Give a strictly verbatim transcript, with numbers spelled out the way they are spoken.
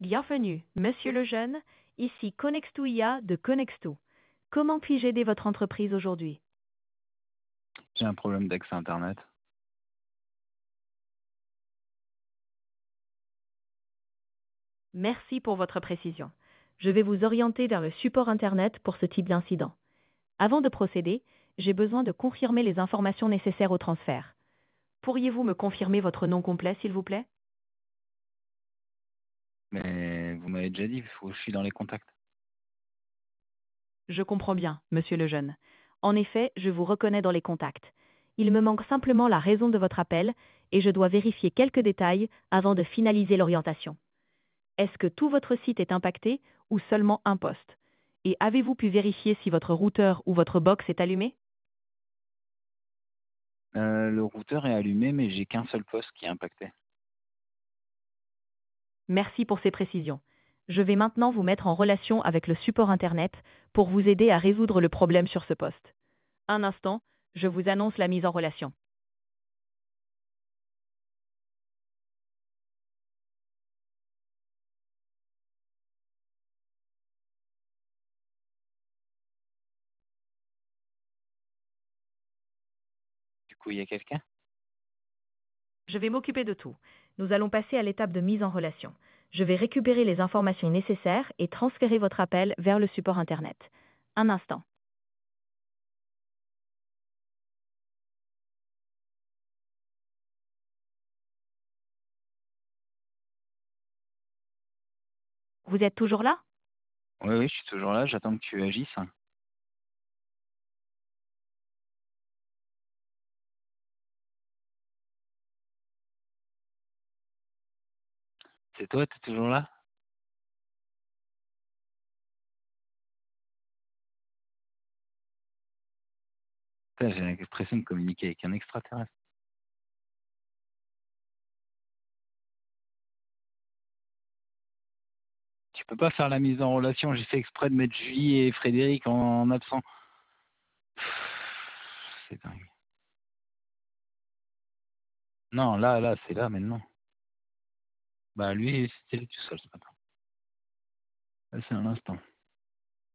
Bienvenue, Monsieur Lejeune, ici Connextou de Connextou. Comment puis-je aider votre entreprise aujourd'hui? J'ai un problème d'accès Internet. Merci pour votre précision. Je vais vous orienter vers le support Internet pour ce type d'incident. Avant de procéder, j'ai besoin de confirmer les informations nécessaires au transfert. Pourriez-vous me confirmer votre nom complet, s'il vous plaît? Mais vous m'avez déjà dit, il faut que je suis dans les contacts. Je comprends bien, Monsieur Lejeune. En effet, je vous reconnais dans les contacts. Il me manque simplement la raison de votre appel et je dois vérifier quelques détails avant de finaliser l'orientation. Est-ce que tout votre site est impacté ou seulement un poste? Et avez-vous pu vérifier si votre routeur ou votre box est allumé? Euh, le routeur est allumé, mais j'ai qu'un seul poste qui est impacté. Merci pour ces précisions. Je vais maintenant vous mettre en relation avec le support Internet pour vous aider à résoudre le problème sur ce poste. Un instant, je vous annonce la mise en relation. Du coup, il y a quelqu'un? Je vais m'occuper de tout. Nous allons passer à l'étape de mise en relation. Je vais récupérer les informations nécessaires et transférer votre appel vers le support Internet. Un instant. Vous êtes toujours là? Oui, oui, je suis toujours là, j'attends que tu agisses. C'est toi, t'es toujours là? Putain, j'ai l'impression de communiquer avec un extraterrestre. Tu peux pas faire la mise en relation, j'ai fait exprès de mettre Julie et Frédéric en, en absent. Pff, c'est dingue. Non, là, là, c'est là maintenant. Bah lui, c'était tout seul ce matin. Là, c'est un instant.